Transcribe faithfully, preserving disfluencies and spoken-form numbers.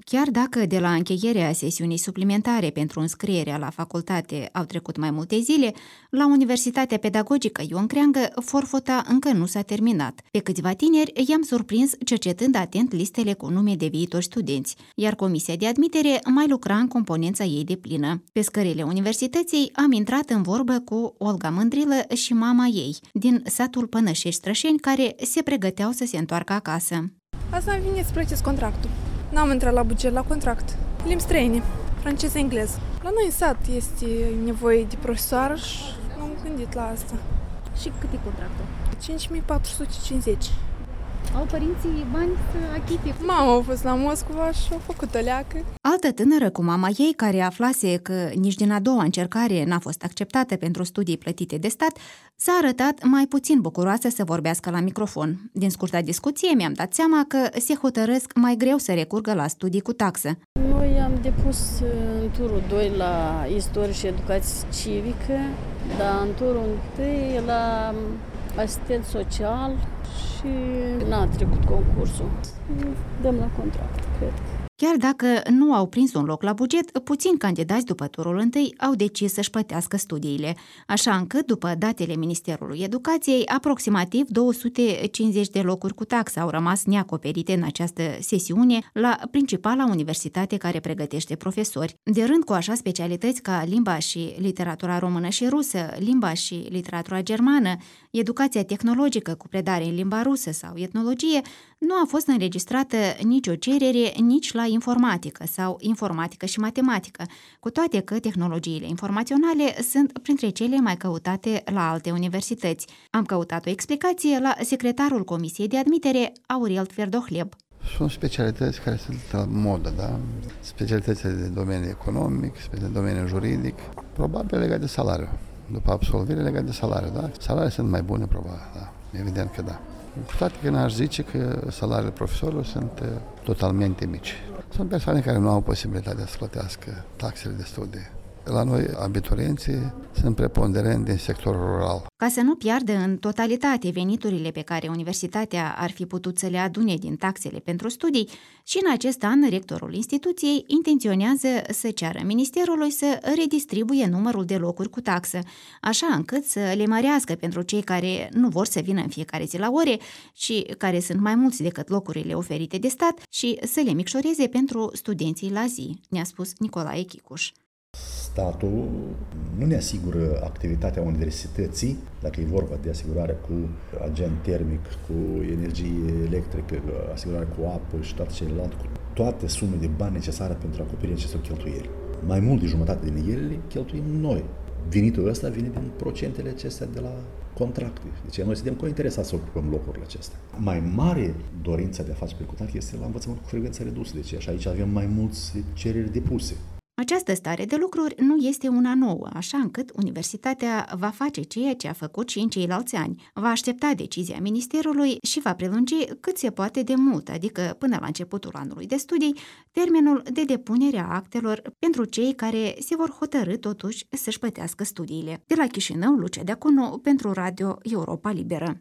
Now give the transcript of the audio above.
Chiar dacă de la încheierea sesiunii suplimentare pentru înscrierea la facultate au trecut mai multe zile, la Universitatea Pedagogică Ion Creangă forfota încă nu s-a terminat. Pe câțiva tineri i-am surprins cercetând atent listele cu nume de viitori studenți, iar comisia de admitere mai lucra în componența ei deplină. Pe scările universității am intrat în vorbă cu Olga Mândrilă și mama ei, din satul Pănășești Strășeni, care se pregăteau să se întoarcă acasă. Asta am venit să plătesc contractul. N-am intrat la buget, la contract. Limbi străine, franceză, engleză. La noi în sat este nevoie de profesoară și m-am gândit la asta. Și cât e contractul? cinci mii patru sute cincizeci. Au părinții bani să achite? Mama a fost la Moscova și a făcut o leacă. Altă tânără cu mama ei, care aflase că nici din a doua încercare n-a fost acceptată pentru studii plătite de stat, s-a arătat mai puțin bucuroasă să vorbească la microfon. Din scurta discuție mi-am dat seama că se hotărăsc mai greu să recurgă la studii cu taxă. Noi am depus în turul doi la istorie și educație civică, dar în turul întâi la asistent social și n-a trecut concursul. Dăm la contract, cred. Chiar dacă nu au prins un loc la buget, puțini candidați după turul întâi au decis să-și plătească studiile, așa încât, după datele Ministerului Educației, aproximativ două sute cincizeci de locuri cu taxă au rămas neacoperite în această sesiune la principala universitate care pregătește profesori. De rând cu așa specialități ca limba și literatura română și rusă, limba și literatura germană, educația tehnologică cu predare în limba rusă sau etnologie, nu a fost înregistrată nicio cerere nici la informatică sau informatică și matematică, cu toate că tehnologiile informaționale sunt printre cele mai căutate la alte universități. Am căutat o explicație la secretarul Comisiei de Admitere, Aurel Tverdohleb. Sunt specialități care sunt la modă, da? Specialitățile de domeniu economic, de domeniu juridic, probabil legate de salariu. După absolvire legate de salariu, da? Salariile sunt mai bune, probabil, da. Evident că da. Cu toate că n-aș zice că salariile profesorilor sunt uh, totalmente mici. Sunt persoane care nu au posibilitatea să plătească taxele de studii. La noi, abiturienții sunt preponderent din sectorul rural. Ca să nu piardă în totalitate veniturile pe care universitatea ar fi putut să le adune din taxele pentru studii, și în acest an rectorul instituției intenționează să ceară ministerului să redistribuie numărul de locuri cu taxă, așa încât să le mărească pentru cei care nu vor să vină în fiecare zi la ore și care sunt mai mulți decât locurile oferite de stat și să le micșoreze pentru studenții la zi, ne-a spus Nicolae Chicuș. Statul nu ne asigură activitatea universității, dacă e vorba de asigurare cu agent termic, cu energie electrică, asigurare cu apă și toate celelalte, cu toate sume de bani necesare pentru acoperirea acestor cheltuieli. Mai mult de jumătate din ele cheltuim noi. Venitul ăsta vine din procentele acestea de la contracte. Deci noi suntem cu interesați să ocupăm locurile acestea. Mai mare dorința de a face pe este la învățământ cu frecvență redusă. Deci așa aici avem mai mulți cereri depuse. Această stare de lucruri nu este una nouă, așa încât universitatea va face ceea ce a făcut și în ceilalți ani. Va aștepta decizia ministerului și va prelungi cât se poate de mult, adică până la începutul anului de studii, termenul de depunere a actelor pentru cei care se vor hotărî totuși să-și plătească studiile. De la Chișinău, Lucia Deaconu, pentru Radio Europa Liberă.